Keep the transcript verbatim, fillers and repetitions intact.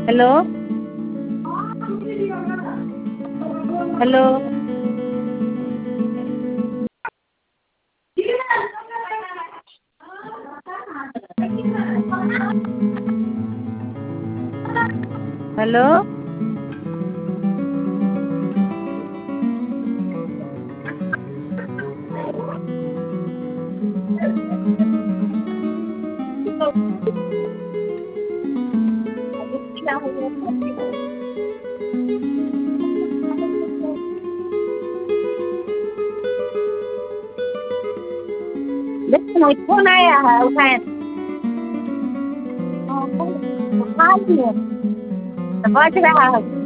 Hello. Hello. Hello. देखिए phone आया है, उठाए। हाँ, उठा लिए तो बज रहा है।